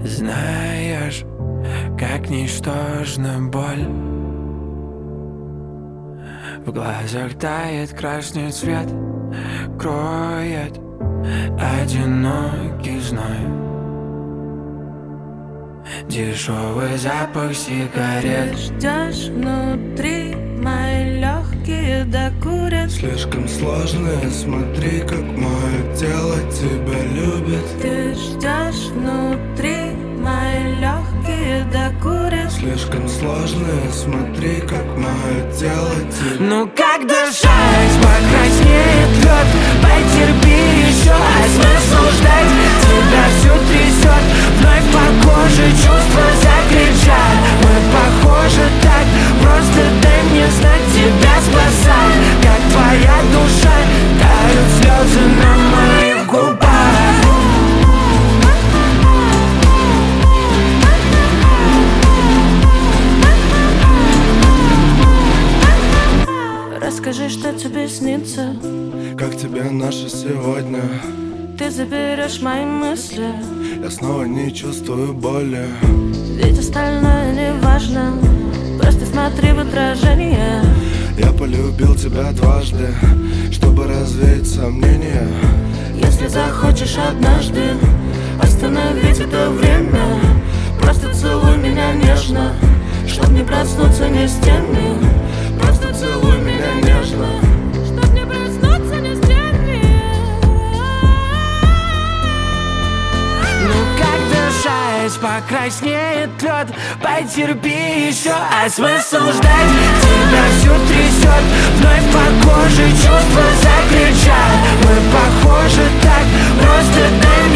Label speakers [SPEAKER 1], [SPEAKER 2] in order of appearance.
[SPEAKER 1] Знаешь, как ничтожна боль. В глазах тает красный цвет, кроет одинокий зной. Дешевый запах сигарет.
[SPEAKER 2] Ждешь внутри, мои легкие докурят.
[SPEAKER 3] Слишком сложное, смотри, как мое тело тебя любит.
[SPEAKER 2] Ты ждешь внутри, мои легкие докурят.
[SPEAKER 3] Слишком сложное, смотри, как мое тело тебя.
[SPEAKER 1] Ну как дышать, покраснеет лед. Потерпи еще, а смысл ждать? Тебя всю трясет, вновь по коже чувства закричат. Мы похожи так, просто дай мне знать, тебя спасать. Как твоя душа, тают слезы на моих губах.
[SPEAKER 2] Расскажи, что тебе снится.
[SPEAKER 3] Как тебе наше сегодня?
[SPEAKER 2] Ты заберешь мои мысли.
[SPEAKER 3] Я снова не чувствую боли.
[SPEAKER 2] Ведь остальное не важно. Просто смотри в отражение.
[SPEAKER 3] Я полюбил тебя дважды, чтобы развеять сомнения.
[SPEAKER 2] Если захочешь однажды остановить это время, просто целуй меня нежно, чтоб не проснуться ни с теми. Просто целуй меня нежно, чтоб не проснуться ни с теми.
[SPEAKER 1] Ну как дышать, покраснеет лед. Потерпи еще, а смысл ждать? Тебя всю трясет, вновь по коже чувства закричат. Мы похожи так, просто дай